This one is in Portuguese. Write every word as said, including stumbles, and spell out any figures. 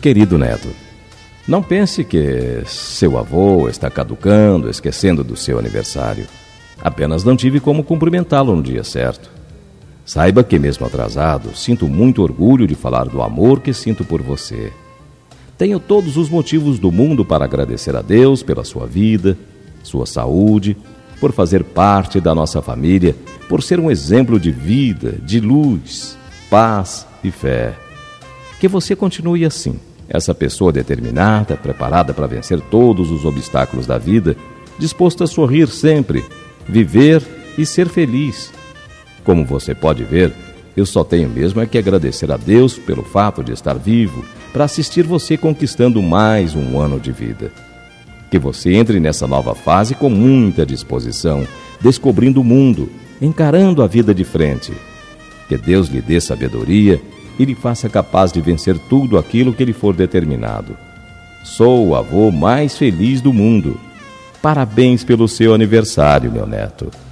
querido neto, não pense que seu avô está caducando, esquecendo do seu aniversário. Apenas não tive como cumprimentá-lo no dia certo. Saiba que, mesmo atrasado, sinto muito orgulho de falar do amor que sinto por você. Tenho todos os motivos do mundo para agradecer a Deus pela sua vida, sua saúde, por fazer parte da nossa família, por ser um exemplo de vida, de luz, paz e fé. Que você continue assim, essa pessoa determinada, preparada para vencer todos os obstáculos da vida, disposta a sorrir sempre, viver e ser feliz. Como você pode ver, eu só tenho mesmo é que agradecer a Deus pelo fato de estar vivo, para assistir você conquistando mais um ano de vida. Que você entre nessa nova fase com muita disposição, descobrindo o mundo, encarando a vida de frente. Que Deus lhe dê sabedoria e lhe faça capaz de vencer tudo aquilo que lhe for determinado. Sou o avô mais feliz do mundo. Parabéns pelo seu aniversário, meu neto.